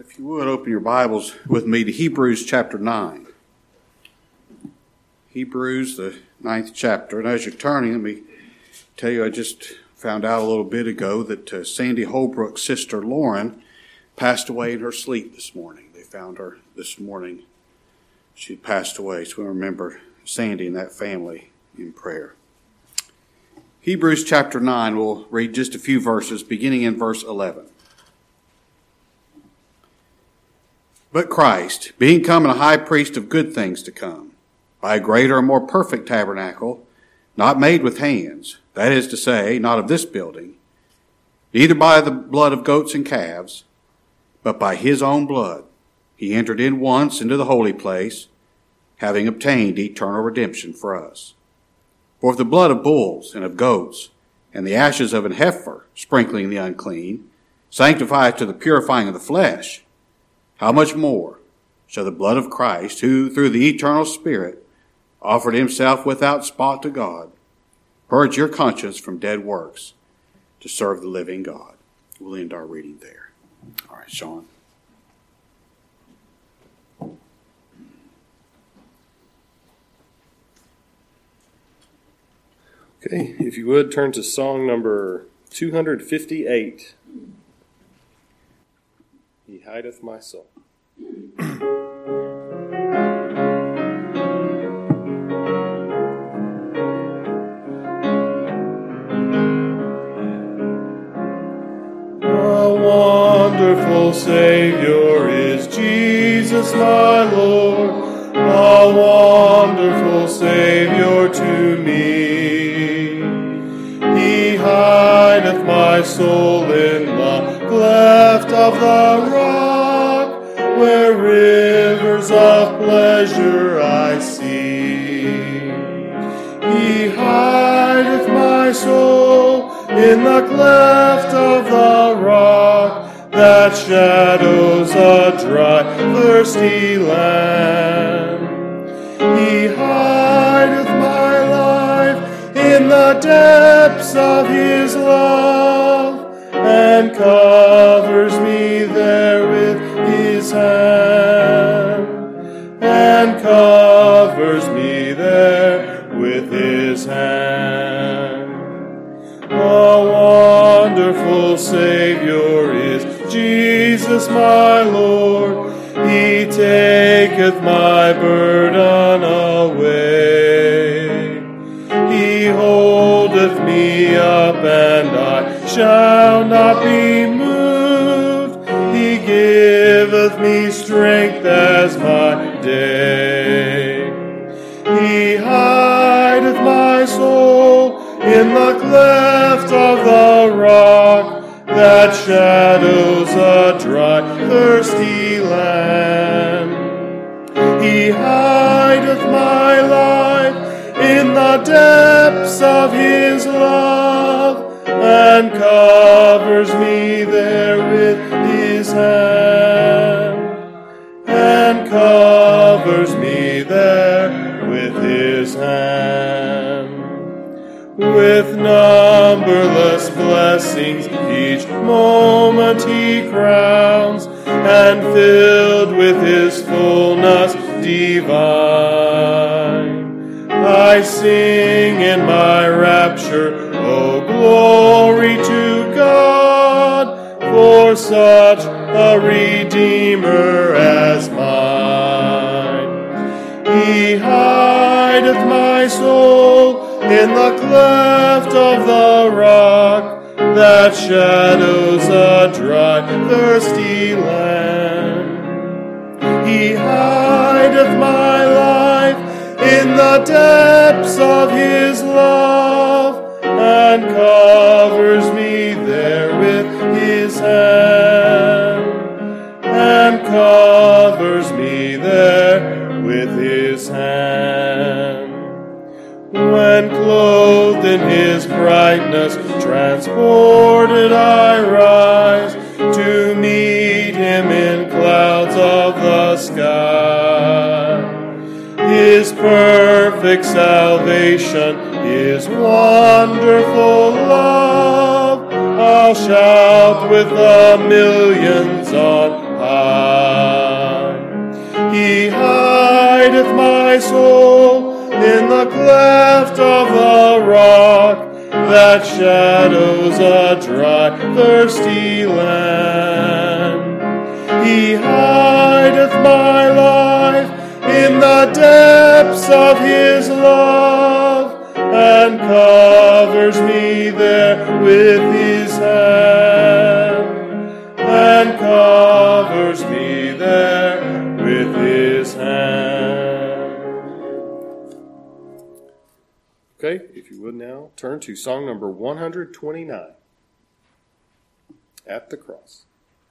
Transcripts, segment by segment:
If you would, open your Bibles with me to Hebrews chapter 9. Hebrews, the 9th chapter. And as you're turning, let me tell you, I just found out a little bit ago that Sandy Holbrook's sister Lauren passed away in her sleep this morning. They found her this morning. She passed away, so we remember Sandy and that family in prayer. Hebrews chapter 9, we'll read just a few verses, beginning in verse 11. But Christ, being come a high priest of good things to come, by a greater and more perfect tabernacle, not made with hands, that is to say, not of this building, neither by the blood of goats and calves, but by his own blood, he entered in once into the holy place, having obtained eternal redemption for us. For if the blood of bulls and of goats, and the ashes of an heifer, sprinkling the unclean, sanctify to the purifying of the flesh, how much more shall the blood of Christ, who through the eternal Spirit offered himself without spot to God, purge your conscience from dead works to serve the living God? We'll end our reading there. All right, Sean. Okay, if you would, turn to song number 258. He hideth my soul. A wonderful Savior is Jesus my Lord, a wonderful Savior to me. He hideth my soul in the cleft of the rock, where rivers of pleasure I see. He hideth my soul in the cleft of the rock, that shadows a dry, thirsty land. He hideth my life in the depths of his love, and covers me there with his hand, and covers me there with his hand. A wonderful Savior is Jesus my Lord, he taketh my burden away. He holdeth me up, and I shall not be moved. He giveth me strength as my day. He hideth my soul in the cleft of the rock, that shadows a dry, thirsty land. He hideth my life in the depths of his love, and covers me there with his hand, and covers me there with his hand. With numberless blessings each moment he crowns, and filled with his fullness divine. I sing in my rapture, oh glory to God, for such a Redeemer as mine. He hideth my soul in the cleft of the rock, that shadows a dry, thirsty land. He hideth my life in the depths of his love, and covers me there with his hand, and covers me there with his hand. When clothed in his brightness, transported I rise, to meet him in clouds of the sky. His perfect salvation, his wonderful love, I'll shout with the millions on high. cleft of the rock that shadows a dry, thirsty land. He hideth my life in the depths of his love, and covers me there with his hand, and covers me there with his hand. Okay, if you would now turn to song number 129, At the Cross.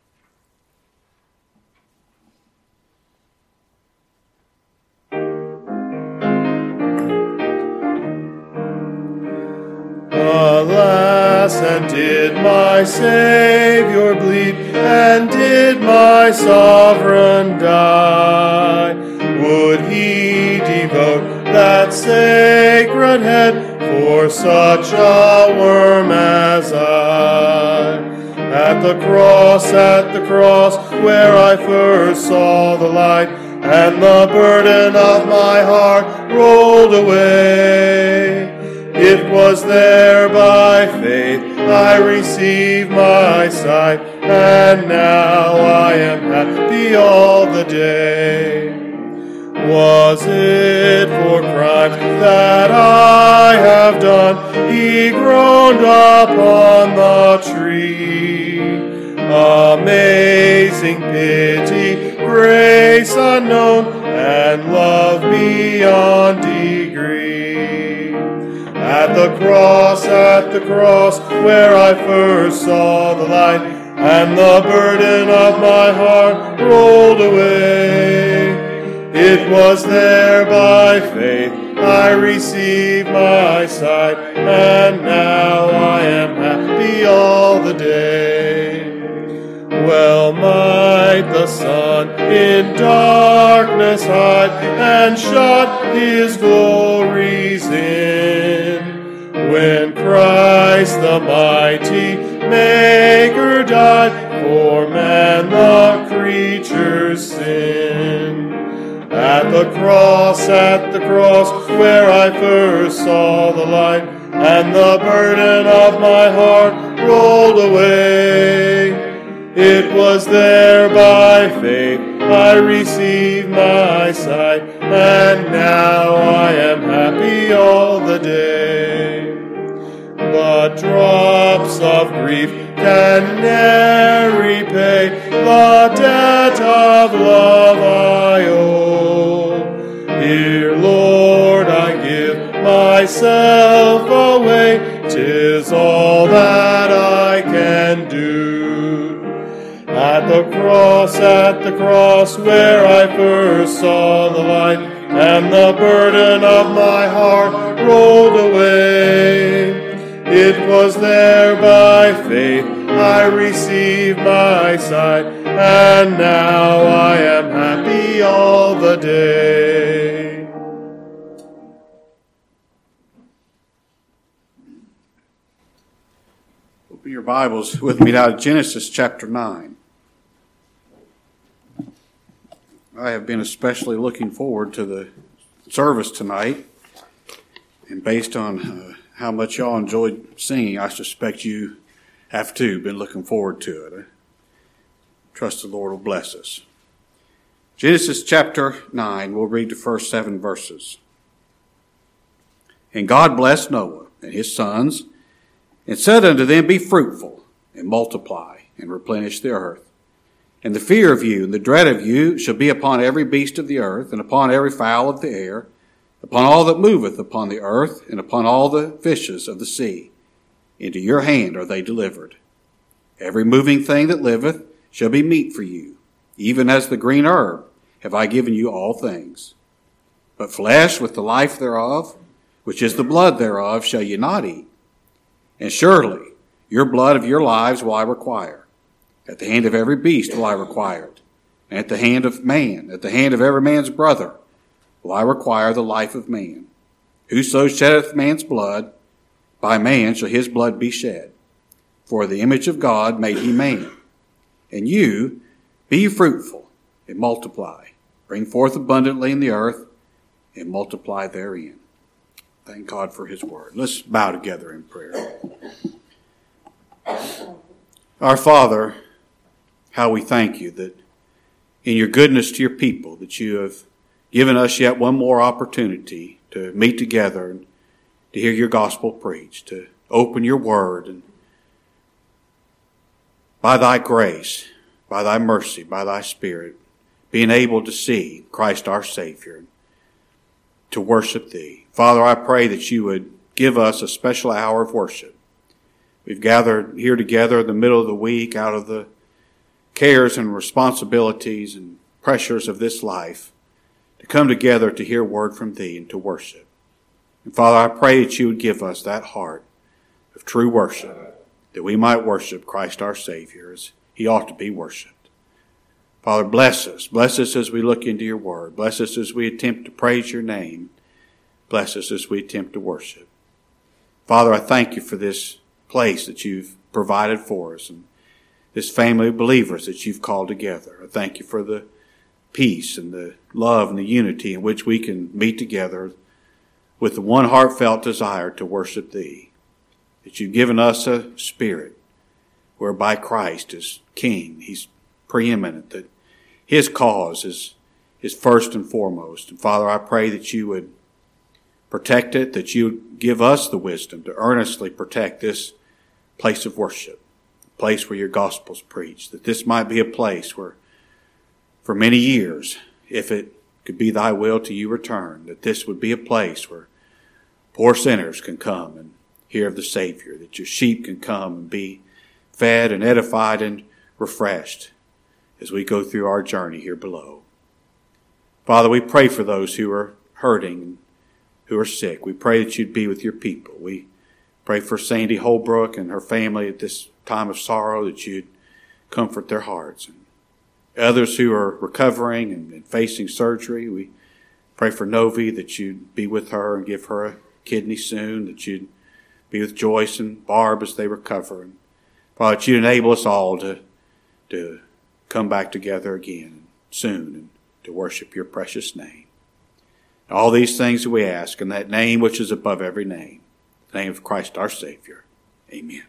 Alas, and did my Savior bleed, and did my sovereign die? Would he devote that sacred head for such a worm as I? At the cross, where I first saw the light, and the burden of my heart rolled away. It was there by faith I received my sight, and now I am happy all the day. Was it for crimes that I have done, he groaned upon the tree? Amazing pity, grace unknown, and love beyond degree. At the cross, where I first saw the light, and the burden of my heart rolled away. It was there by faith I received my sight, and now I am happy all the day. Well might the sun in darkness hide, and shut his glories in, when Christ the mighty Maker died for man the creature's sin. At the cross, where I first saw the light, and the burden of my heart rolled away. It was there by faith I received my sight, and now I am happy all the day. But drops of grief can ne'er repay the debt of love I owe. Here, Lord, I give myself away, 'tis all that I can do. At the cross, where I first saw the light, and the burden of my heart rolled away. It was there by faith I received my sight, and now I am happy all the day. Open your Bibles with me now to Genesis chapter 9. I have been especially looking forward to the service tonight, and based on how much y'all enjoyed singing, I suspect you have too been looking forward to it. I trust the Lord will bless us. Genesis chapter 9, we'll read the first 7 verses. And God blessed Noah and his sons, and said unto them, Be fruitful, and multiply, and replenish the earth. And the fear of you and the dread of you shall be upon every beast of the earth, and upon every fowl of the air, upon all that moveth upon the earth, and upon all the fishes of the sea. Into your hand are they delivered. Every moving thing that liveth shall be meat for you, even as the green herb have I given you all things. But flesh with the life thereof, which is the blood thereof, shall ye not eat. And surely your blood of your lives will I require. At the hand of every beast will I require it, and at the hand of man, at the hand of every man's brother, will I require the life of man. Whoso sheddeth man's blood, by man shall his blood be shed. For the image of God made he man. And you, be fruitful, and multiply. Bring forth abundantly in the earth, and multiply therein. Thank God for his word. Let's bow together in prayer. Our Father, how we thank you that in your goodness to your people, that you have given us yet one more opportunity to meet together and to hear your gospel preached, to open your word, and by thy grace, by thy mercy, by thy Spirit, being able to see Christ our Savior, to worship thee. Father, I pray that you would give us a special hour of worship. We've gathered here together in the middle of the week out of the cares and responsibilities and pressures of this life to come together to hear word from thee and to worship. And Father, I pray that you would give us that heart of true worship, that we might worship Christ our Savior as he ought to be worshiped. Father, bless us. Bless us as we look into your word. Bless us as we attempt to praise your name. Bless us as we attempt to worship. Father, I thank you for this place that you've provided for us and this family of believers that you've called together. I thank you for the peace and the love and the unity in which we can meet together with the one heartfelt desire to worship thee. That you've given us a spirit whereby Christ is king. He's preeminent, that his cause is first and foremost. And Father, I pray that you would protect it, that you would give us the wisdom to earnestly protect this place of worship, a place where your gospel's preached, that this might be a place where for many years, if it could be thy will till you return, that this would be a place where poor sinners can come and hear of the Savior, that your sheep can come and be fed and edified and refreshed as we go through our journey here below. Father, we pray for those who are hurting and who are sick. We pray that you'd be with your people. We pray for Sandy Holbrook and her family at this time of sorrow, that you'd comfort their hearts. And others who are recovering and facing surgery, we pray for Novi, that you'd be with her and give her a kidney soon, that you'd be with Joyce and Barb as they recover. And Father, that you'd enable us all to come back together again soon and to worship your precious name. All these things that we ask in that name which is above every name, the name of Christ our Savior. Amen.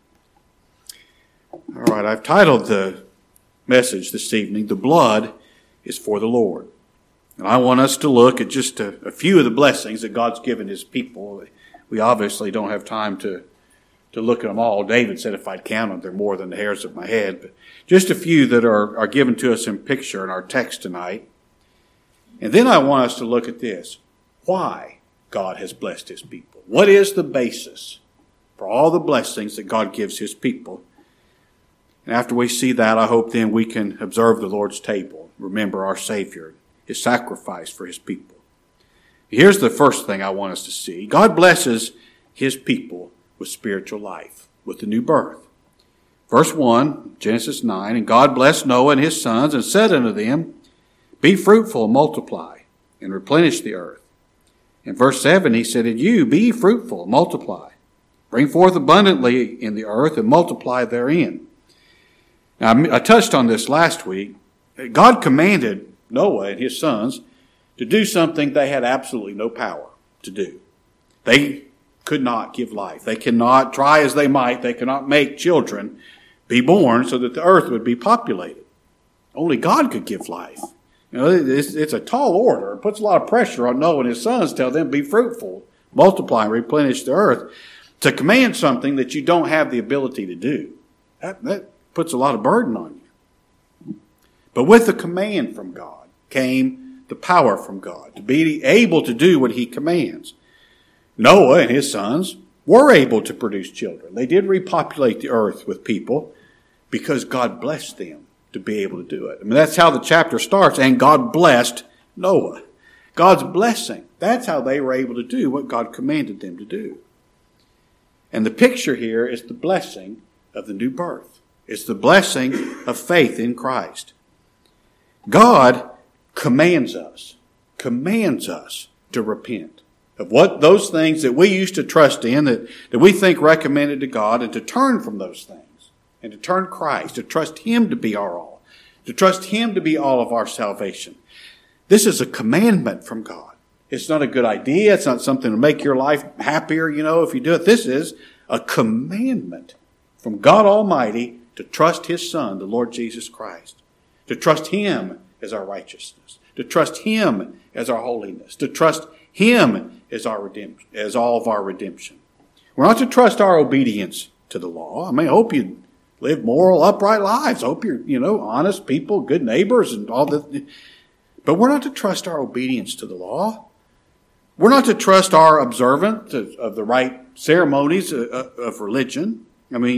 All right, I've titled the message this evening, The Blood is for the Lord. And I want us to look at just a few of the blessings that God's given his people. We obviously don't have time to look at them all. David said if I'd count them, they're more than the hairs of my head. But just a few that are given to us in picture in our text tonight. And then I want us to look at this. Why God has blessed his people. What is the basis for all the blessings that God gives his people? And after we see that, I hope then we can observe the Lord's table. Remember our Savior, his sacrifice for his people. Here's the first thing I want us to see. God blesses his people with spiritual life, with the new birth. Verse 1, Genesis 9, and God blessed Noah and his sons and said unto them, be fruitful and multiply and replenish the earth. In verse 7, he said, and you be fruitful and multiply. Bring forth abundantly in the earth and multiply therein. Now, I touched on this last week. God commanded Noah and his sons to do something they had absolutely no power to do. They could not give life. They cannot, try as they might, they cannot make children be born so that the earth would be populated. Only God could give life. You know, it's a tall order. It puts a lot of pressure on Noah and his sons, tell them be fruitful, multiply, and replenish the earth. To command something that you don't have the ability to do, that puts a lot of burden on you. But with the command from God came the power from God to be able to do what he commands. Noah and his sons were able to produce children. They did repopulate the earth with people because God blessed them to be able to do it. I mean, that's how the chapter starts, and God blessed Noah. God's blessing. That's how they were able to do what God commanded them to do. And the picture here is the blessing of the new birth. It's the blessing of faith in Christ. God commands us to repent of what those things that we used to trust in, that we think recommended to God, and to turn from those things and to turn Christ, to trust him to be our all, to trust him to be all of our salvation. This is a commandment from God. It's not a good idea. It's not something to make your life happier, if you do it. This is a commandment from God Almighty to trust His Son, the Lord Jesus Christ. To trust Him as our righteousness. To trust Him as our holiness. To trust Him as our redemption, as all of our redemption. We're not to trust our obedience to the law. I hope you live moral, upright lives. I hope you're, honest people, good neighbors and all that. But we're not to trust our obedience to the law. We're not to trust our observance of the right ceremonies of religion.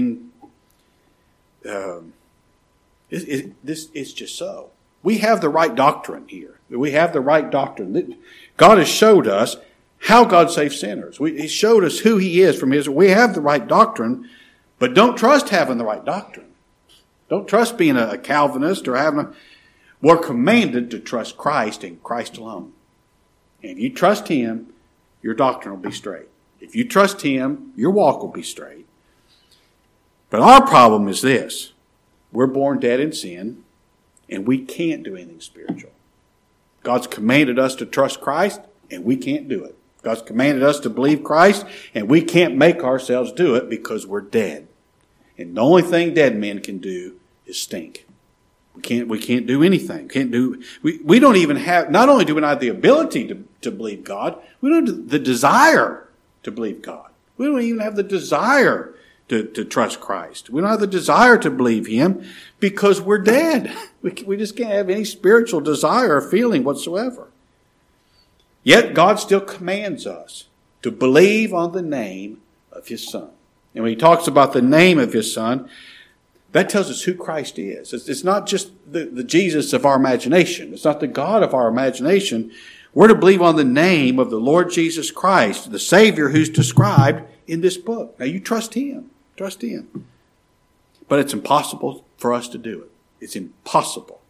This is just so. We have the right doctrine here. We have the right doctrine. God has showed us how God saves sinners. He showed us who He is from His. We have the right doctrine, but don't trust having the right doctrine. Don't trust being a Calvinist or We're commanded to trust Christ and Christ alone. And if you trust Him, your doctrine will be straight. If you trust Him, your walk will be straight. But our problem is this. We're born dead in sin, and we can't do anything spiritual. God's commanded us to trust Christ, and we can't do it. God's commanded us to believe Christ, and we can't make ourselves do it because we're dead. And the only thing dead men can do is stink. We can't do anything. We don't even have, not only do we not have the ability to believe God, we don't have the desire to believe God. We don't even have the desire to trust Christ. We don't have the desire to believe Him because we're dead. We just can't have any spiritual desire or feeling whatsoever. Yet God still commands us to believe on the name of His Son. And when He talks about the name of His Son, that tells us who Christ is. It's not just the Jesus of our imagination. It's not the God of our imagination. We're to believe on the name of the Lord Jesus Christ, the Savior who's described in this book. Now you trust Him. Trust Him. But it's impossible for us to do it. It's impossible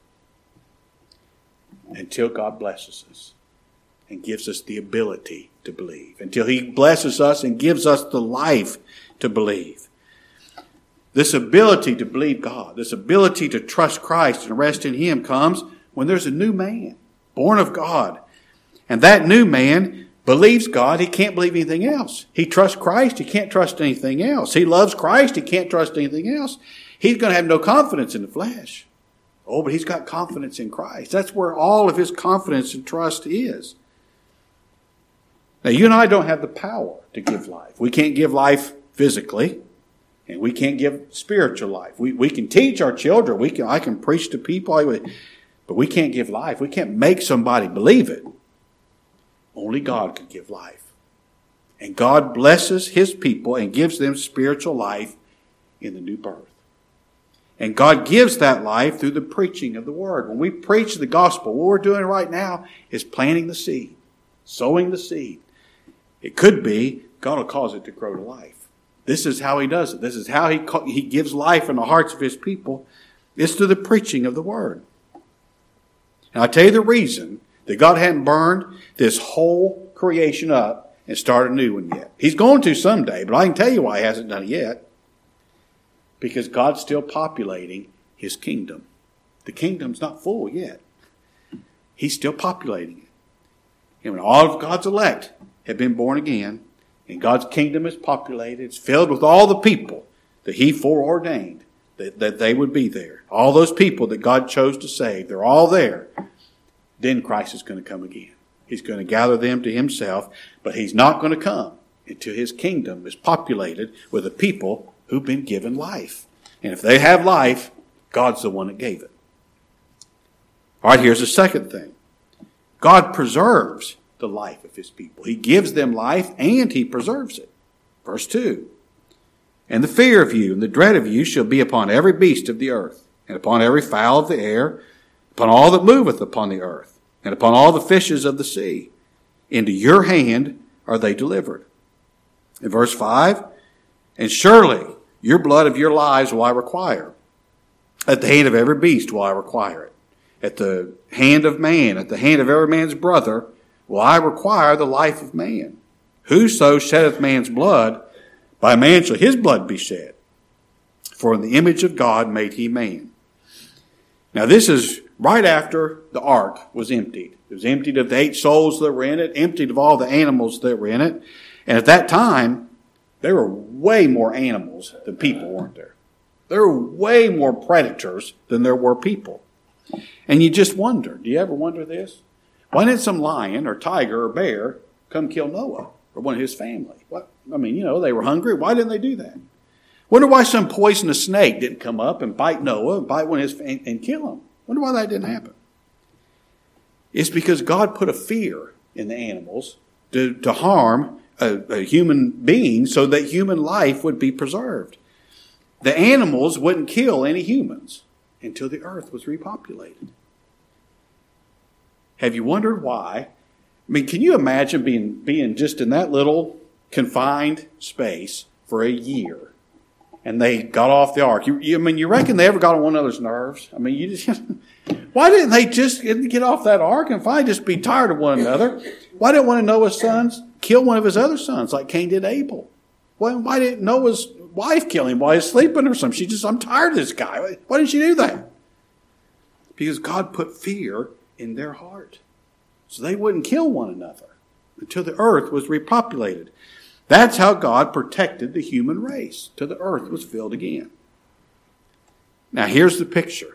until God blesses us and gives us the ability to believe. Until He blesses us and gives us the life to believe. This ability to believe God, this ability to trust Christ and rest in Him comes when there's a new man, born of God. And that new man believes God. He can't believe anything else. He trusts Christ. He can't trust anything else. He loves Christ. He can't trust anything else. He's going to have no confidence in the flesh. Oh, but he's got confidence in Christ. That's where all of his confidence and trust is. Now, you and I don't have the power to give life. We can't give life physically, and we can't give spiritual life. We can teach our children. I can preach to people, but we can't give life. We can't make somebody believe it. Only God can give life. And God blesses His people and gives them spiritual life in the new birth. And God gives that life through the preaching of the Word. When we preach the gospel, what we're doing right now is planting the seed, sowing the seed. It could be God will cause it to grow to life. This is how He does it. This is how He gives life in the hearts of His people. It's through the preaching of the Word. And I'll tell you the reason that God hadn't burned this whole creation up and started a new one yet. He's going to someday, but I can tell you why He hasn't done it yet. Because God's still populating His kingdom. The kingdom's not full yet. He's still populating it. And when all of God's elect have been born again, and God's kingdom is populated, it's filled with all the people that He foreordained that they would be there. All those people that God chose to save, they're all there. Then Christ is going to come again. He's going to gather them to Himself, but He's not going to come until His kingdom is populated with a people who've been given life. And if they have life, God's the one that gave it. All right, here's the second thing. God preserves the life of His people. He gives them life and He preserves it. Verse 2. And the fear of you and the dread of you shall be upon every beast of the earth, and upon every fowl of the air, upon all that moveth upon the earth, and upon all the fishes of the sea. Into your hand are they delivered. In verse 5, and surely your blood of your lives will I require. At the hand of every beast will I require it. At the hand of man, at the hand of every man's brother, will I require the life of man. Whoso sheddeth man's blood, by man shall his blood be shed. For in the image of God made He man. Now this is right after the ark was emptied. It was emptied of the 8 souls that were in it, emptied of all the animals that were in it. And at that time, there were way more animals than people, weren't there? There were way more predators than there were people. And you just wonder, do you ever wonder this? Why didn't some lion or tiger or bear come kill Noah or one of his family? What? I mean, they were hungry. Why didn't they do that? Wonder why some poisonous snake didn't come up and bite Noah and bite one of his and kill him. Wonder why that didn't happen. It's because God put a fear in the animals to harm a human being so that human life would be preserved. The animals wouldn't kill any humans until the earth was repopulated. Have you wondered why? I mean, can you imagine being just in that little confined space for a year? And they got off the ark. You reckon they ever got on one another's nerves? I mean, why didn't they just get off that ark and finally just be tired of one another? Why didn't one of Noah's sons kill one of his other sons like Cain did Abel? Why didn't Noah's wife kill him while he's sleeping or something? I'm tired of this guy. Why didn't she do that? Because God put fear in their heart. So they wouldn't kill one another until the earth was repopulated. That's how God protected the human race till the earth was filled again. Now here's the picture.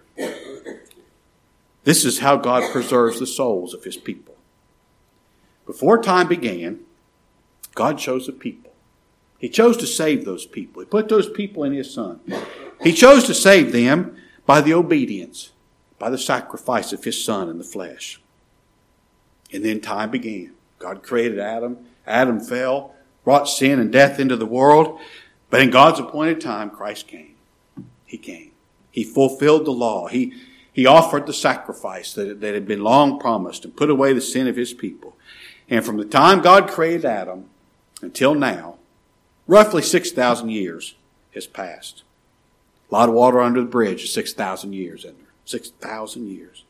This is how God preserves the souls of his people. Before time began, God chose a people. He chose to save those people. He put those people in his Son. He chose to save them by the obedience, by the sacrifice of his Son in the flesh. And then time began. God created Adam. Adam fell, brought sin and death into the world. But in God's appointed time, Christ came. He came. He fulfilled the law. He offered the sacrifice that had been long promised and put away the sin of his people. And from the time God created Adam until now, roughly 6,000 years has passed. A lot of water under the bridge is 6,000 years, isn't there? 6,000 years.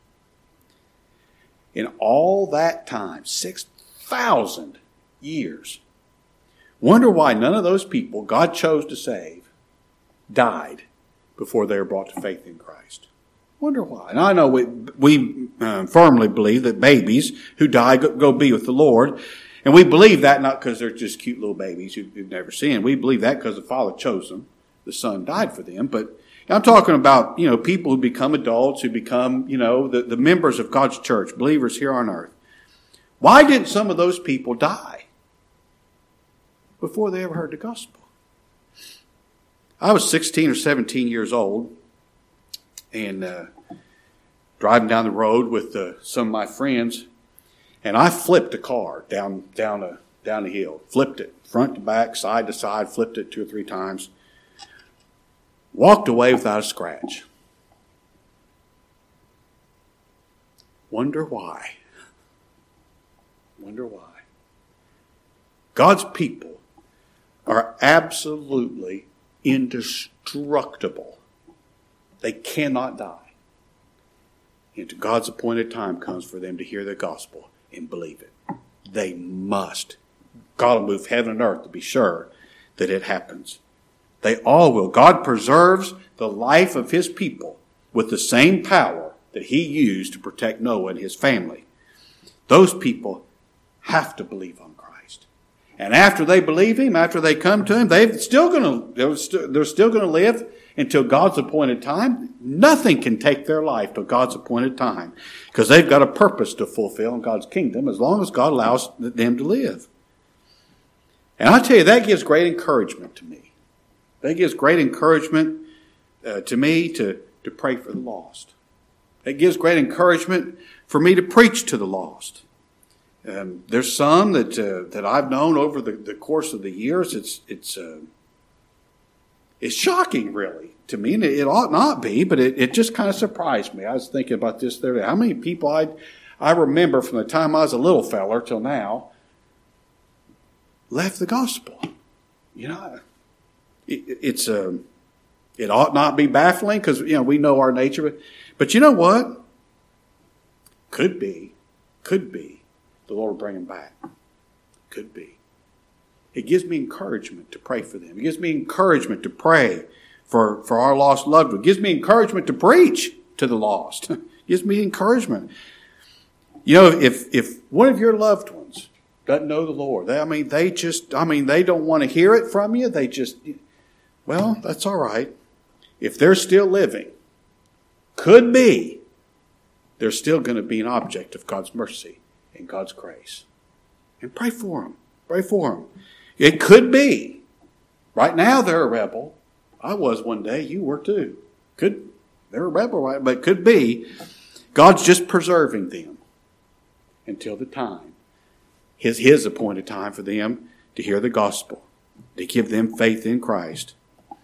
In all that time, 6,000 years, wonder why none of those people God chose to save died before they were brought to faith in Christ. Wonder why. And I know we firmly believe that babies who die go be with the Lord. And we believe that not because they're just cute little babies who've never sinned. We believe that because the Father chose them. The Son died for them. But I'm talking about, people who become adults, who become, the members of God's church, believers here on earth. Why didn't some of those people die before they ever heard the gospel? I was 16 or 17 years old and driving down the road with some of my friends, and I flipped a car down the hill. Flipped it front to back, side to side, flipped it 2 or 3 times. Walked away without a scratch. Wonder why. Wonder why. God's people are absolutely indestructible. They cannot die. Until God's appointed time comes for them to hear the gospel and believe it. They must. God will move heaven and earth to be sure that it happens. They all will. God preserves the life of his people with the same power that he used to protect Noah and his family. Those people have to believe on Christ. And after they believe him, after they come to him, they're still going to live until God's appointed time. Nothing can take their life till God's appointed time, because they've got a purpose to fulfill in God's kingdom as long as God allows them to live. And I tell you, that gives great encouragement to me. That gives great encouragement to me to pray for the lost. It gives great encouragement for me to preach to the lost. There's some that I've known over the course of the years. It's shocking, really, to me, and it ought not be, but it just kind of surprised me. I was thinking about this the other day. How many people I remember from the time I was a little feller till now left the gospel? It ought not be baffling because we know our nature, but you know what? Could be the Lord will bring them back. Could be. It gives me encouragement to pray for them. It gives me encouragement to pray for our lost loved one. It gives me encouragement to preach to the lost. It gives me encouragement. You know, if one of your loved ones doesn't know the Lord, they don't want to hear it from you. Well, that's all right. If they're still living, could be, they're still going to be an object of God's mercy and God's grace. And pray for them. Pray for them. It could be. Right now they're a rebel. I was one day. You were too. They're a rebel, right? But it could be God's just preserving them until the time, His appointed time for them to hear the gospel, to give them faith in Christ.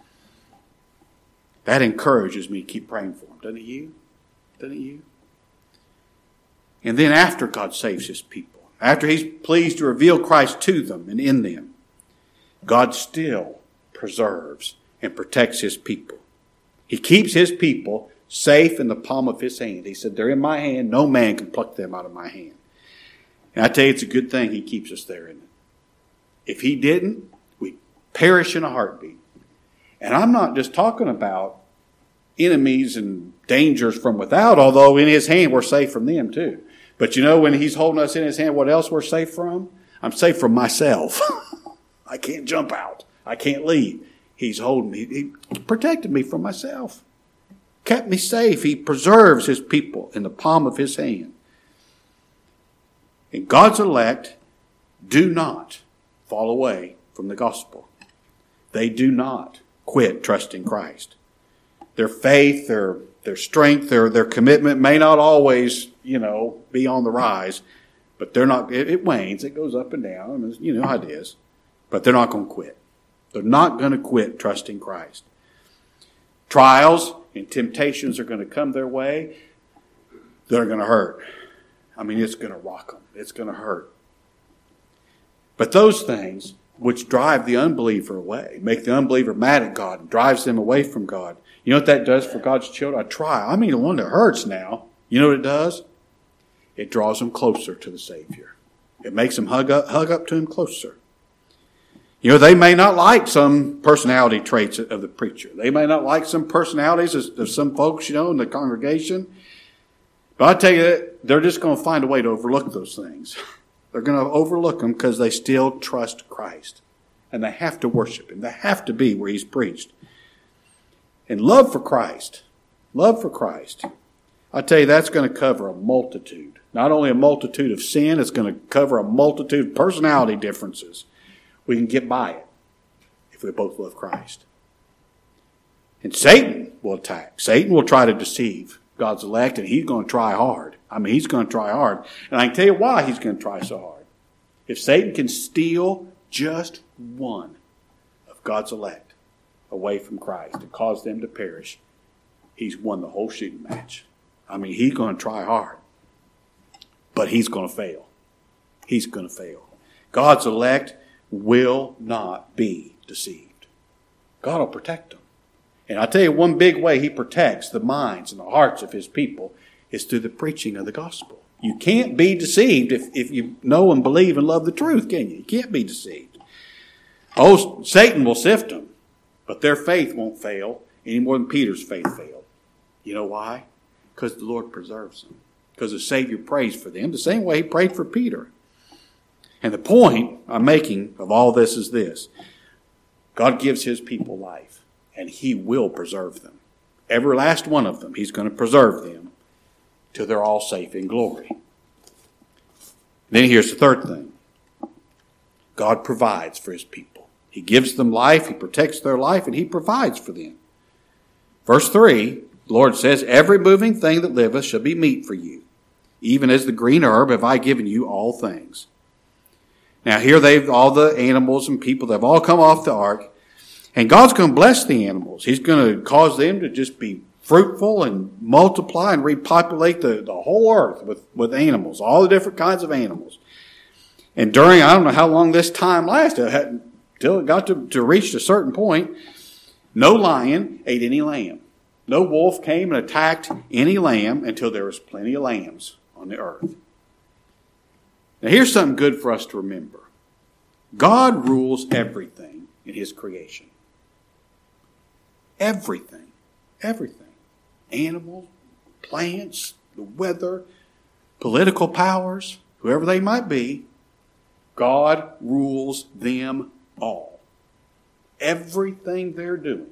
That encourages me to keep praying for them, doesn't it you? Doesn't it you? And then after God saves His people, after He's pleased to reveal Christ to them and in them, God still preserves and protects His people. He keeps His people safe in the palm of His hand. He said, they're in my hand. No man can pluck them out of my hand. And I tell you, it's a good thing He keeps us there, isn't it? If He didn't, we'd perish in a heartbeat. And I'm not just talking about enemies and dangers from without, although in His hand we're safe from them too. But you know, when He's holding us in His hand, what else we're safe from? I'm safe from myself. I can't jump out. I can't leave. He's holding me. He protected me from myself. Kept me safe. He preserves His people in the palm of His hand. And God's elect do not fall away from the gospel. They do not quit trusting Christ. Their faith, their strength, their commitment may not always, be on the rise, but they're not. It wanes. It goes up and down. And you know how it is. But they're not going to quit. They're not going to quit trusting Christ. Trials and temptations are going to come their way. They're going to hurt. It's going to rock them. It's going to hurt. But those things which drive the unbeliever away, make the unbeliever mad at God, and drives them away from God. You know what that does for God's children? A trial. The one that hurts now. You know what it does? It draws them closer to the Savior. It makes them hug up to Him closer. They may not like some personality traits of the preacher. They may not like some personalities of some folks, in the congregation. But I tell you, they're just going to find a way to overlook those things. They're going to overlook them because they still trust Christ. And they have to worship Him. They have to be where He's preached. And love for Christ, I tell you, that's going to cover a multitude. Not only a multitude of sin, it's going to cover a multitude of personality differences. We can get by it if we both love Christ. And Satan will attack. Satan will try to deceive God's elect, and he's going to try hard. He's going to try hard. And I can tell you why he's going to try so hard. If Satan can steal just one of God's elect away from Christ and cause them to perish, he's won the whole shooting match. He's going to try hard. But he's going to fail. He's going to fail. God's elect will not be deceived. God will protect them. And I tell you, one big way He protects the minds and the hearts of His people is through the preaching of the gospel. You can't be deceived if you know and believe and love the truth, can you? You can't be deceived. Oh, Satan will sift them, but their faith won't fail any more than Peter's faith failed. You know why? Because the Lord preserves them. Because the Savior prays for them the same way He prayed for Peter. And the point I'm making of all this is this. God gives His people life, and He will preserve them. Every last one of them, He's going to preserve them till they're all safe in glory. Then here's the third thing. God provides for His people. He gives them life, He protects their life, and He provides for them. Verse 3, the Lord says, every moving thing that liveth shall be meat for you. Even as the green herb have I given you all things. Now here all the animals and people, they've all come off the ark. And God's going to bless the animals. He's going to cause them to just be fruitful and multiply and repopulate the whole earth with animals, all the different kinds of animals. And during, I don't know how long this time lasted, till it got to reach a certain point, no lion ate any lamb. No wolf came and attacked any lamb until there was plenty of lambs on the earth. Now here's something good for us to remember. God rules everything in His creation. Everything. Everything. Animals, plants, the weather, political powers, whoever they might be, God rules them all. Everything they're doing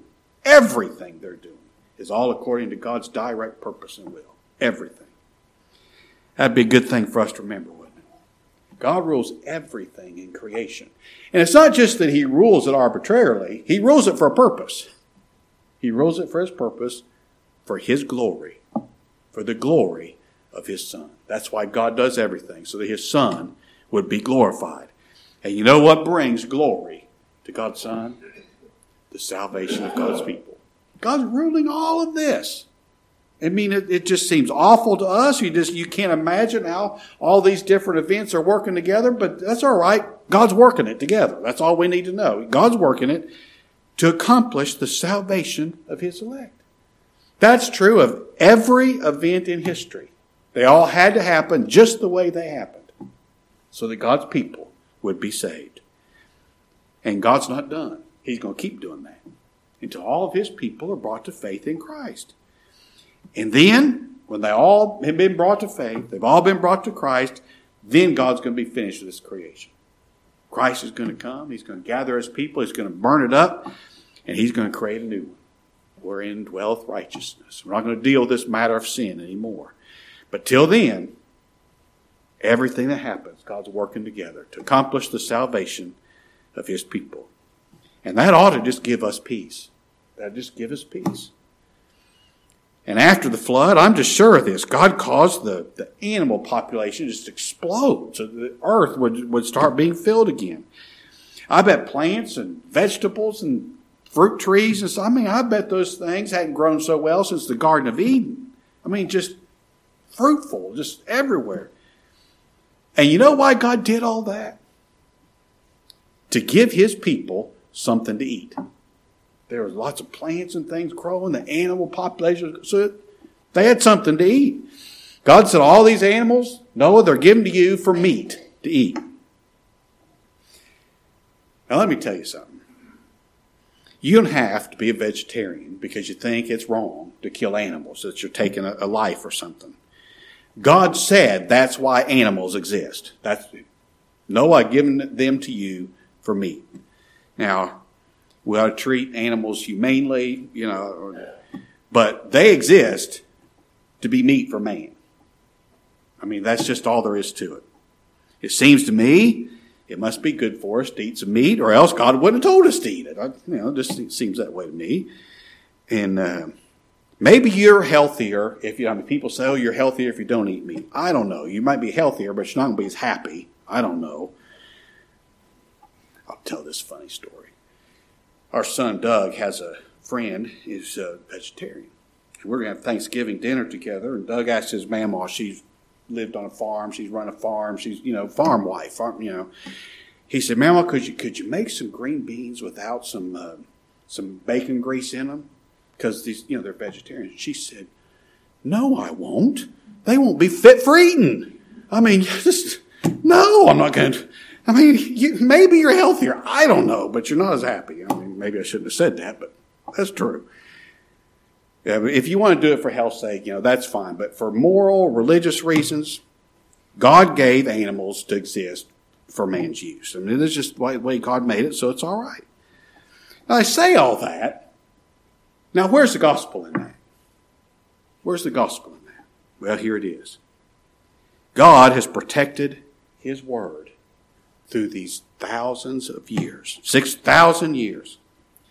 is all according to God's direct purpose and will. Everything. That'd be a good thing for us to remember, wouldn't it? God rules everything in creation. And it's not just that he rules it arbitrarily. He rules it for a purpose. He rules it for his purpose, for his glory, for the glory of his Son. That's why God does everything, so that his Son would be glorified. And you know what brings glory to God's Son? The salvation of God's people. God's ruling all of this. I mean, it just seems awful to us. You can't imagine how all these different events are working together, but that's all right. God's working it together. That's all we need to know. God's working it to accomplish the salvation of his elect. That's true of every event in history. They all had to happen just the way they happened, so that God's people would be saved. And God's not done. He's going to keep doing that until all of his people are brought to faith in Christ. And then, when they all have been brought to faith, they've all been brought to Christ, then God's going to be finished with this creation. Christ is going to come. He's going to gather his people. He's going to burn it up. And he's going to create a new one, wherein dwelleth righteousness. We're not going to deal with this matter of sin anymore. But till then, everything that happens, God's working together to accomplish the salvation of his people. And that ought to just give us peace. That'll just give us peace. And after the flood, I'm just sure of this, God caused the animal population just to explode so the earth would start being filled again. I bet plants and vegetables and fruit trees and so, I bet those things hadn't grown so well since the Garden of Eden. Just fruitful, just everywhere. And you know why God did all that? To give his people something to eat. There was lots of plants and things growing, the animal population, so they had something to eat. God said, all these animals, Noah, they're given to you for meat to eat. Now let me tell you something. You don't have to be a vegetarian because you think it's wrong to kill animals, that you're taking a life or something. God said that's why animals exist. Noah, I've given them to you for meat. Now, we ought to treat animals humanely, but they exist to be meat for man. That's just all there is to it. It seems to me it must be good for us to eat some meat, or else God wouldn't have told us to eat it. It just seems that way to me. And maybe you're healthier if people say, you're healthier if you don't eat meat. I don't know. You might be healthier, but you're not going to be as happy. I don't know. I'll tell this funny story. Our son Doug has a friend who's a vegetarian. And we're going to have Thanksgiving dinner together. And Doug asked his mama, she's lived on a farm, she's run a farm, she's, farm wife, He said, Mama, could you make some green beans without some bacon grease in them? Because these, they're vegetarians. She said, no, I won't. They won't be fit for eating. No, I'm not going to. Maybe you're healthier. I don't know, but you're not as happy. Maybe I shouldn't have said that, but that's true. Yeah, but if you want to do it for health's sake, that's fine. But for moral, religious reasons, God gave animals to exist for man's use. It's just the way God made it, so it's all right. Now, I say all that. Now, where's the gospel in that? Where's the gospel in that? Well, here it is. God has protected his word through these thousands of years, 6,000 years.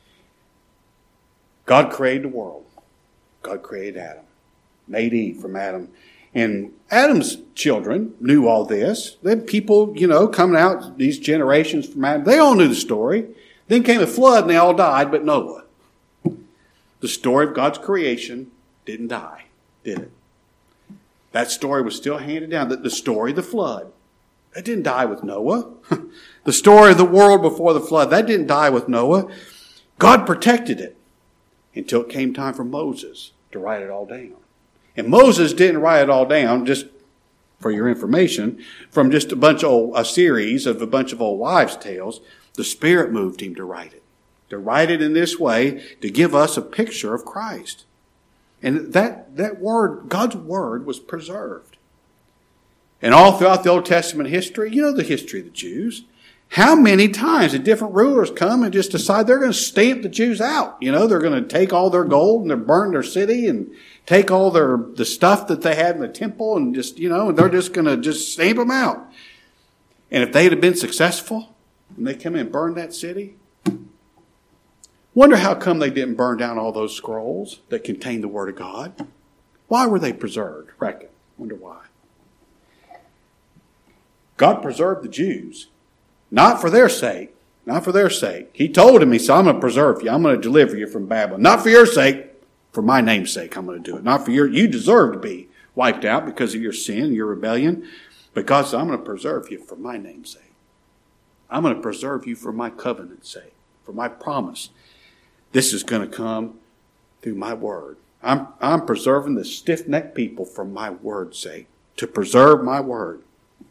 God created the world. God created Adam, made Eve from Adam. And Adam's children knew all this. They had people, coming out, these generations from Adam. They all knew the story. Then came a flood and they all died, but Noah. The story of God's creation didn't die, did it? That story was still handed down. The story of the flood, that didn't die with Noah. The story of the world before the flood, that didn't die with Noah. God protected it until it came time for Moses to write it all down. And Moses didn't write it all down, just for your information, from just a series of a bunch of old wives' tales. The Spirit moved him to write it in this way to give us a picture of Christ. And that word, God's word, was preserved. And all throughout the Old Testament history, you know the history of the Jews. How many times did different rulers come and just decide they're going to stamp the Jews out? You know, they're going to take all their gold and burn their city and take all the stuff that they had in the temple and just, you know, and they're just going to just stamp them out. And if they'd have been successful and they come in and burn that city, wonder how come they didn't burn down all those scrolls that contained the Word of God? Why were they preserved? Reckon. Wonder why. God preserved the Jews. Not for their sake. Not for their sake. He told him, he said, I'm going to preserve you. I'm going to deliver you from Babylon. Not for your sake. For my name's sake, I'm going to do it. Not for you deserve to be wiped out because of your sin, your rebellion. But God said, I'm going to preserve you for my name's sake. I'm going to preserve you for my covenant's sake. For my promise. This is going to come through my word. I'm preserving the stiff-necked people for my word's sake. To preserve my word.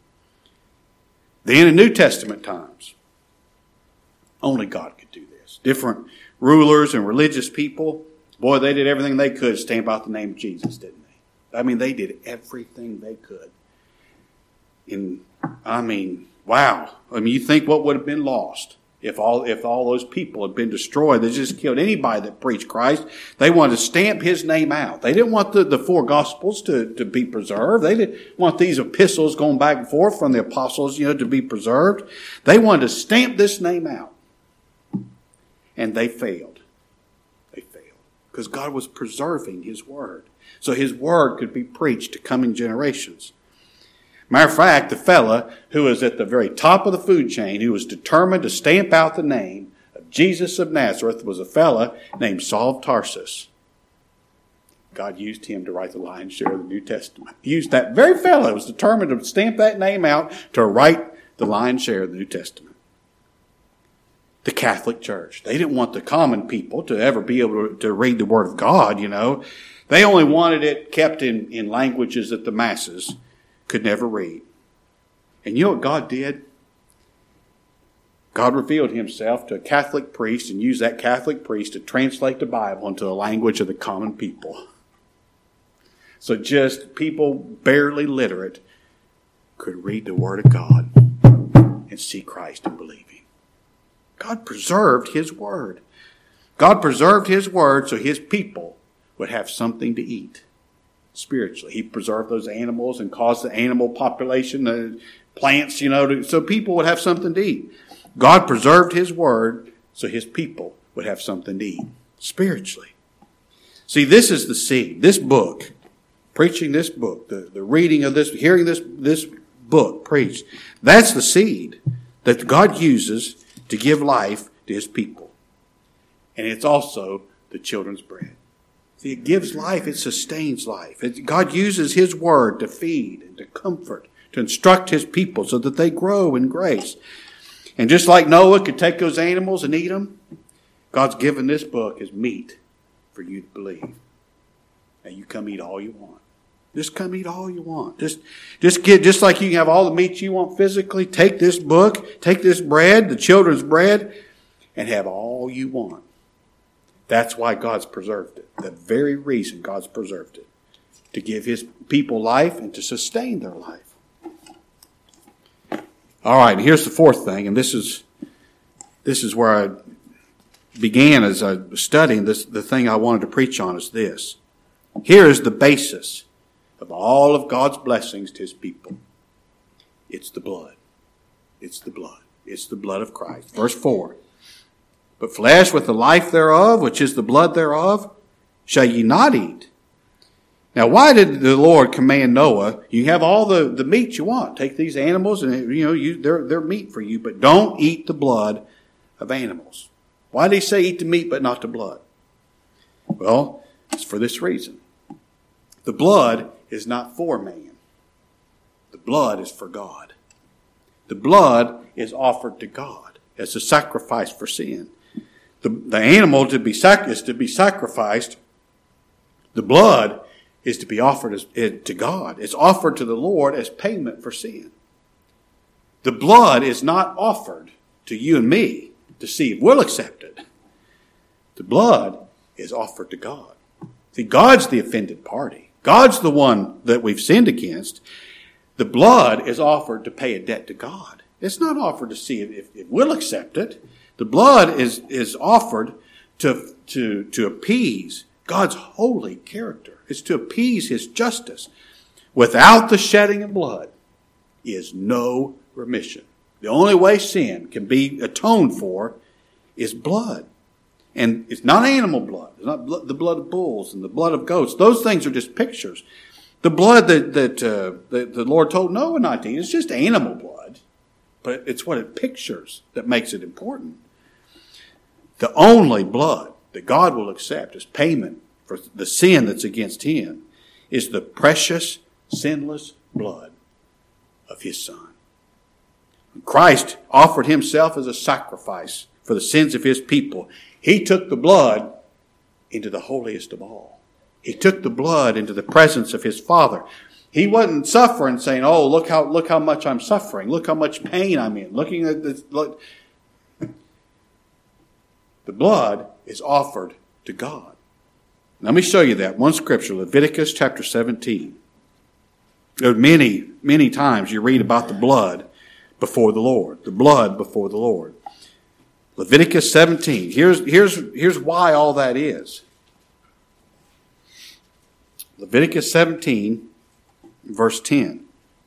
Then in New Testament times, only God could do this. Different rulers and religious people, boy, they did everything they could to stamp out the name of Jesus, didn't they? I mean, they did everything they could. And wow. I mean, you think what would have been lost if all those people had been destroyed? They just killed anybody that preached Christ. They wanted to stamp his name out. They didn't want the four Gospels to be preserved. They didn't want these epistles going back and forth from the apostles, to be preserved. They wanted to stamp this name out. And they failed. They failed. Because God was preserving his word. So his word could be preached to coming generations. Matter of fact, the fella who was at the very top of the food chain, who was determined to stamp out the name of Jesus of Nazareth, was a fella named Saul of Tarsus. God used him to write the lion's share of the New Testament. He used that very fella who was determined to stamp that name out to write the lion's share of the New Testament. The Catholic Church. They didn't want the common people to ever be able to read the Word of God, They only wanted it kept in languages that the masses could never read. And you know what God did? God revealed himself to a Catholic priest and used that Catholic priest to translate the Bible into the language of the common people. So just people barely literate could read the Word of God and see Christ and believe him. God preserved his Word. God preserved his Word so his people would have something to eat. Spiritually. He preserved those animals and caused the animal population, the plants, so people would have something to eat. God preserved his word so his people would have something to eat. Spiritually. See, this is the seed. This book, preaching this book, the reading of this, hearing this book preached, that's the seed that God uses to give life to his people. And it's also the children's bread. See, it gives life. It sustains life. God uses his word to feed and to comfort, to instruct his people so that they grow in grace. And just like Noah could take those animals and eat them, God's given this book as meat for you to believe. Now you come eat all you want. Just come eat all you want. Just like you can have all the meat you want physically, take this book, take this bread, the children's bread, and have all you want. That's why God's preserved it. The very reason God's preserved it. To give his people life and to sustain their life. All right, and here's the fourth thing, and this is where I began as I was studying this. The thing I wanted to preach on is this. Here is the basis of all of God's blessings to his people. It's the blood. It's the blood. It's the blood of Christ. Verse 4. But flesh with the life thereof, which is the blood thereof, shall ye not eat. Now, why did the Lord command Noah, you have all the meat you want. Take these animals and, they're meat for you, but don't eat the blood of animals. Why did he say eat the meat but not the blood? Well, it's for this reason. The blood is not for man. The blood is for God. The blood is offered to God as a sacrifice for sin. The animal is to be sacrificed. The blood is to be offered to God. It's offered to the Lord as payment for sin. The blood is not offered to you and me to see if we'll accept it. The blood is offered to God. See, God's the offended party. God's the one that we've sinned against. The blood is offered to pay a debt to God. It's not offered to see if we'll accept it. The blood is offered to appease God's holy character. It's to appease his justice. Without the shedding of blood is no remission. The only way sin can be atoned for is blood. And it's not animal blood. It's not the blood of bulls and the blood of goats. Those things are just pictures. The blood that the Lord told Noah not to eat is just animal blood. But it's what it pictures that makes it important. The only blood that God will accept as payment for the sin that's against him is the precious, sinless blood of his Son. Christ offered himself as a sacrifice for the sins of his people. He took the blood into the holiest of all. He took the blood into the presence of his Father. He wasn't suffering, saying, "Oh, look how much I'm suffering. Look how much pain I'm in." Looking at this, look. The blood is offered to God. Let me show you that. One scripture, Leviticus chapter 17. There are many times you read about the blood before the Lord. The blood before the Lord. Leviticus 17. Here's why all that is. Leviticus 17, verse 10.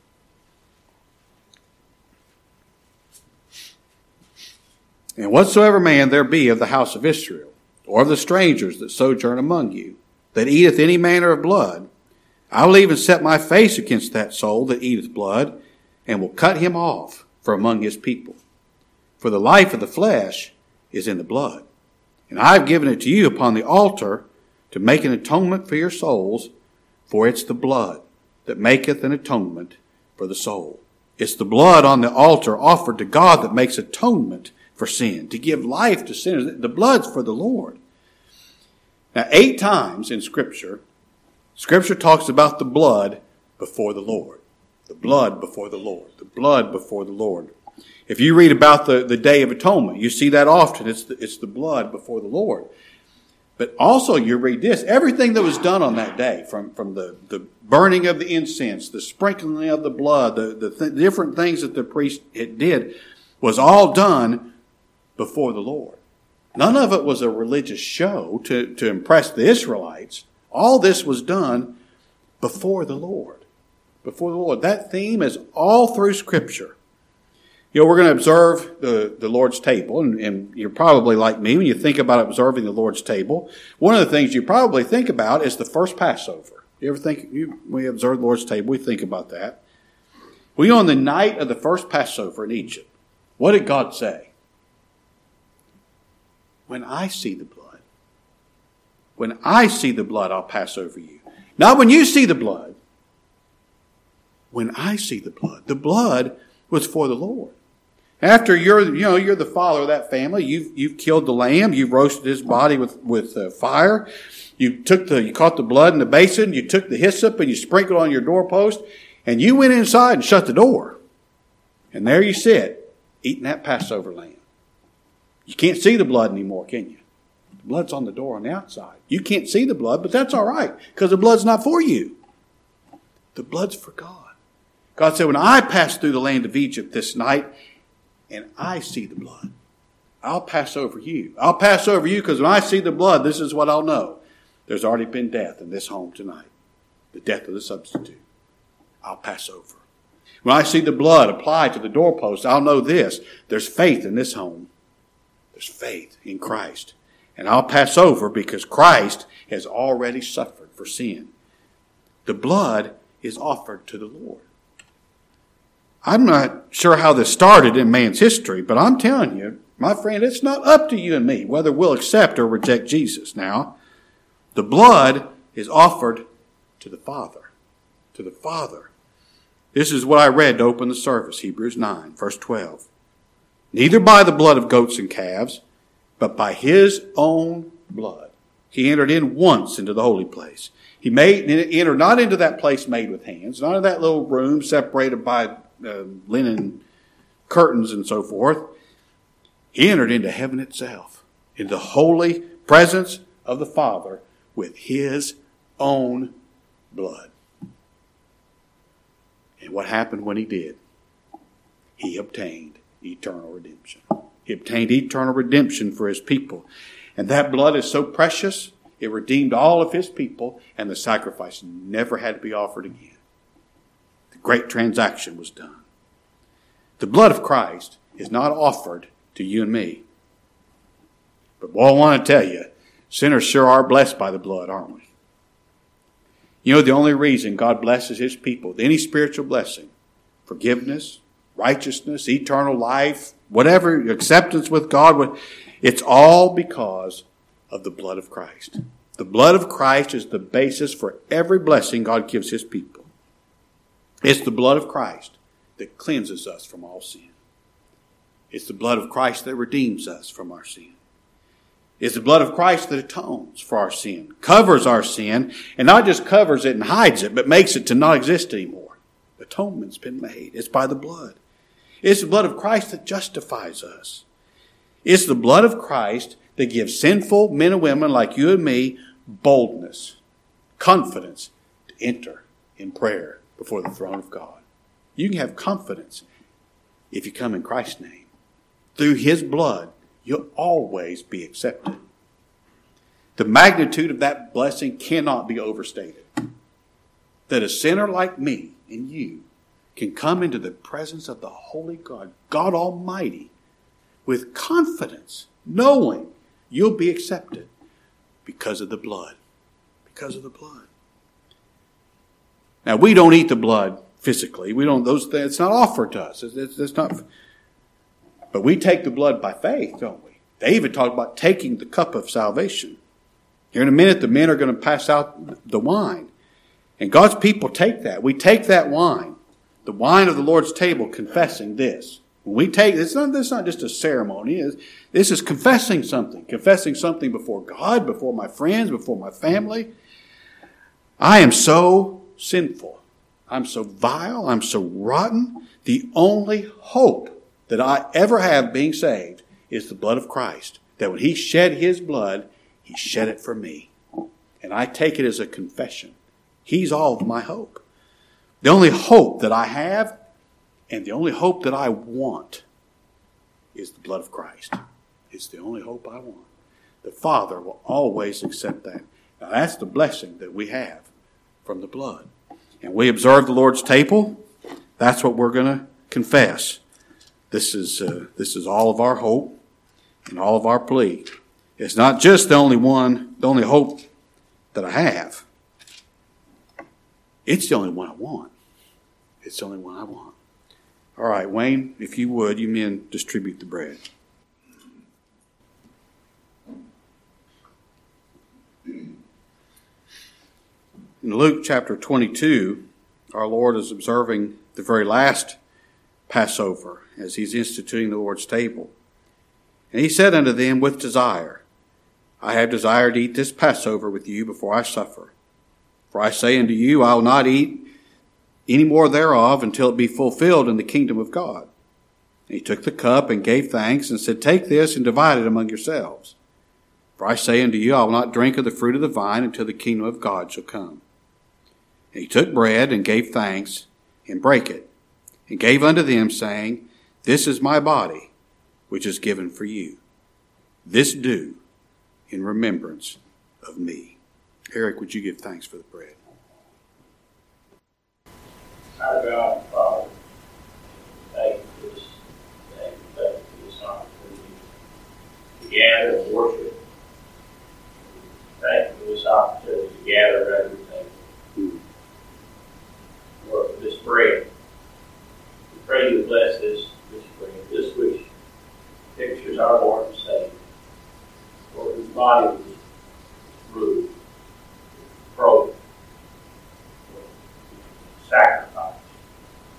And whatsoever man there be of the house of Israel, or of the strangers that sojourn among you, that eateth any manner of blood, I will even set my face against that soul that eateth blood, and will cut him off from among his people. For the life of the flesh is in the blood. And I have given it to you upon the altar to make an atonement for your souls, for it's the blood that maketh an atonement for the soul. It's the blood on the altar offered to God that makes atonement for sin, to give life to sinners. The blood's for the Lord. Now, 8 times in Scripture talks about the blood before the Lord. The blood before the Lord. The blood before the Lord. If you read about the Day of Atonement, you see that often. It's the blood before the Lord. But also you read this. Everything that was done on that day, from the burning of the incense, the sprinkling of the blood, the different things that the priest did, was all done before the Lord. None of it was a religious show to impress the Israelites. All this was done before the Lord. Before the Lord. That theme is all through Scripture. You know, we're going to observe the Lord's table, and you're probably like me when you think about observing the Lord's table. One of the things you probably think about is the first Passover. You ever think, we observe the Lord's table, we think about that. Well, on the night of the first Passover in Egypt, what did God say? When I see the blood, I'll pass over you. Not when you see the blood. When I see the blood. The blood was for the Lord. After you're the father of that family, you've killed the lamb, you've roasted his body with fire. You caught the blood in the basin, you took the hyssop and you sprinkled on your doorpost, and you went inside and shut the door. And there you sit, eating that Passover lamb. You can't see the blood anymore, can you? The blood's on the door on the outside. You can't see the blood, but that's all right, because the blood's not for you. The blood's for God. God said, when I pass through the land of Egypt this night, and I see the blood, I'll pass over you. I'll pass over you because when I see the blood, this is what I'll know. There's already been death in this home tonight. The death of the substitute. I'll pass over. When I see the blood applied to the doorpost, I'll know this. There's faith in this home. There's faith in Christ. And I'll pass over because Christ has already suffered for sin. The blood is offered to the Lord. I'm not sure how this started in man's history, but I'm telling you, my friend, it's not up to you and me whether we'll accept or reject Jesus. Now, the blood is offered to the Father. To the Father. This is what I read to open the service, Hebrews 9, verse 12. Neither by the blood of goats and calves, but by his own blood. He entered in once into the holy place. He entered not into that place made with hands, not in that little room separated by linen curtains and so forth. He entered into heaven itself, into the holy presence of the Father with his own blood. And what happened when he did? He obtained eternal redemption. He obtained eternal redemption for his people. And that blood is so precious, it redeemed all of his people, and the sacrifice never had to be offered again. The great transaction was done. The blood of Christ is not offered to you and me. But boy, I want to tell you, sinners sure are blessed by the blood, aren't we? You know, the only reason God blesses his people with any spiritual blessing, forgiveness, righteousness, eternal life, whatever, acceptance with God, it's all because of the blood of Christ. The blood of Christ is the basis for every blessing God gives his people. It's the blood of Christ that cleanses us from all sin. It's the blood of Christ that redeems us from our sin. It's the blood of Christ that atones for our sin, covers our sin, and not just covers it and hides it, but makes it to not exist anymore. Atonement's been made. It's by the blood. It's the blood of Christ that justifies us. It's the blood of Christ that gives sinful men and women like you and me boldness, confidence to enter in prayer before the throne of God. You can have confidence if you come in Christ's name. Through his blood, you'll always be accepted. The magnitude of that blessing cannot be overstated. That a sinner like me and you can come into the presence of the holy God, God Almighty, with confidence, knowing you'll be accepted because of the blood. Because of the blood. Now, we don't eat the blood physically. We don't, those things, it's not offered to us. It's not, but we take the blood by faith, don't we? David talked about taking the cup of salvation. Here in a minute, the men are going to pass out the wine. And God's people take that. We take that wine, the wine of the Lord's table, confessing this. When we take, it's not just a ceremony. This is confessing something before God, before my friends, before my family. I am so sinful. I'm so vile. I'm so rotten. The only hope that I ever have being saved is the blood of Christ. That when he shed his blood, he shed it for me. And I take it as a confession. He's all of my hope. The only hope that I have and the only hope that I want is the blood of Christ. It's the only hope I want. The Father will always accept that. Now that's the blessing that we have from the blood. And we observe the Lord's table. That's what we're going to confess. This is all of our hope and all of our plea. It's not just the only hope that I have. It's the only one I want. It's the only one I want. All right, Wayne, if you would, you men distribute the bread. In Luke chapter 22, our Lord is observing the very last Passover as he's instituting the Lord's table. And he said unto them with desire, I have desired to eat this Passover with you before I suffer. For I say unto you, I will not eat any more thereof until it be fulfilled in the kingdom of God. And he took the cup and gave thanks and said, Take this and divide it among yourselves. For I say unto you, I will not drink of the fruit of the vine until the kingdom of God shall come. And he took bread and gave thanks and brake it and gave unto them, saying, This is my body, which is given for you. This do in remembrance of me. Eric, would you give thanks for the bread? Our God, Father, thank you for this day. Thank you for this opportunity to gather and worship. Thank you for this opportunity to gather around your table. Lord, for this bread, we pray you bless this bread, this which pictures our Lord and Savior. Lord, whose body was bruised, broken, sacrificed,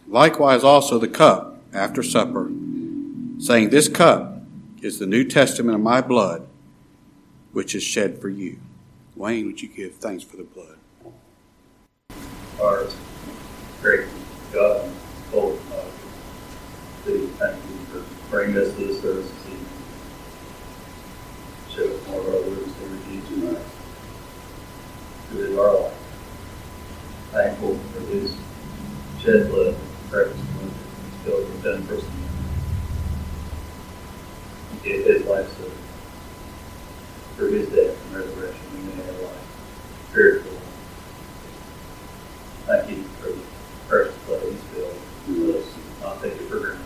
Likewise also the cup after supper, saying, This cup is the New Testament of my blood, which is shed for you. Wayne, would you give thanks for the blood? Our great God and Lord, we thank you for bringing us to this service this evening. Show us more of our Lord and Savior Jesus Christ, who is our life. Thankful for his shed blood, precious blood, spilled for done for us. He gave his life so through his death and resurrection we may have life, spiritual life. Thank you for the precious blood he spilled. Let us not take it for granted.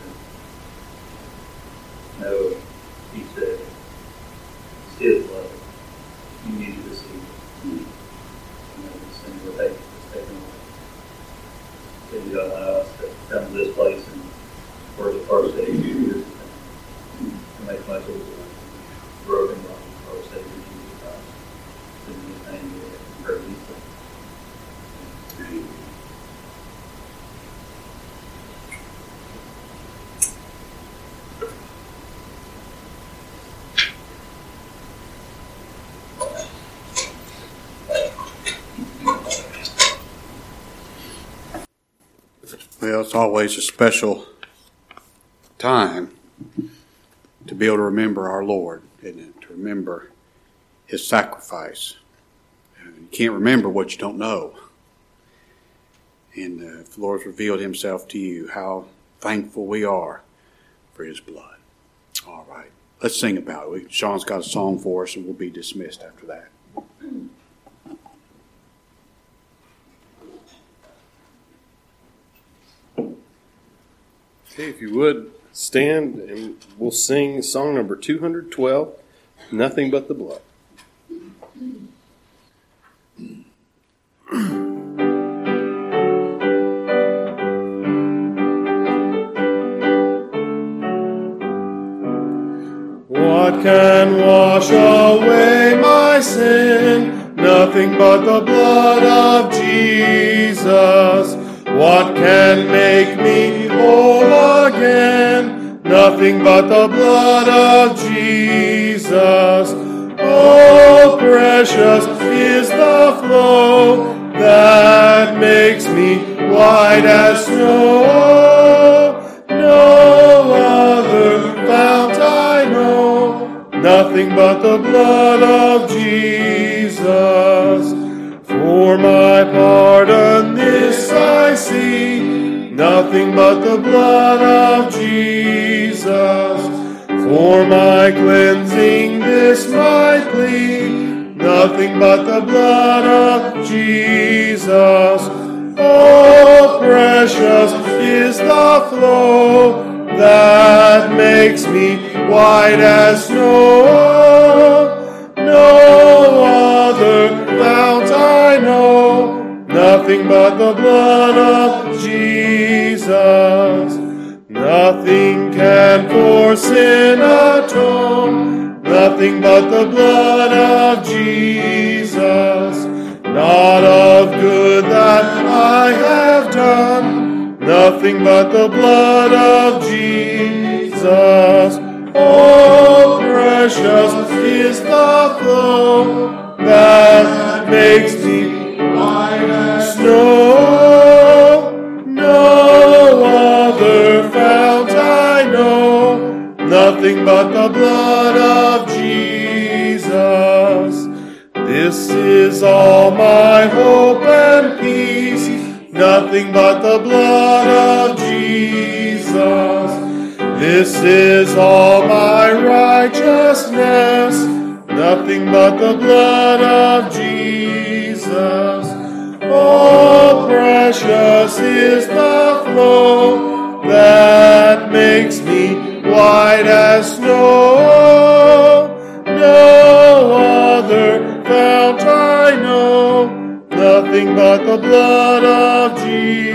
Know each day it's his blood. You need to receive it. And that the sin we're taking is taken away. Can you allow us to come to this place and worship our Savior here to make much of his life, broken body for our Savior Jesus Christ. In his name we pray these things. Well, it's always a special time to be able to remember our Lord, isn't it? To remember his sacrifice. You can't remember what you don't know. And if the Lord has revealed himself to you, how thankful we are for his blood. All right, let's sing about it. Sean's got a song for us, and we'll be dismissed after that. Okay, if you would, stand and we'll sing song number 212, Nothing But the Blood. What can wash away my sin? Nothing but the blood of Jesus. What can make me whole again? Nothing but the blood of Jesus. Oh, precious is the flow that makes me white as snow. No other fount I know, nothing but the blood of Jesus. For my pardon this I see, nothing but the blood of Jesus. For my cleansing this my plea, nothing but the blood of Jesus. Oh, precious is the flow that makes me white as snow. No other fount I know, nothing but the blood of Jesus. Nothing can for sin atone, nothing but the blood of Jesus. Not of good that I have done, nothing but the blood of Jesus. Oh, precious is the flow that makes me white as snow. No other fount I know, nothing but the blood of Jesus. This is all my hope and peace, nothing but the blood of Jesus. This is all my righteousness, nothing but the blood of Jesus. Oh, precious is the flow that makes me white as snow. No other fount I know, nothing but the blood of Jesus.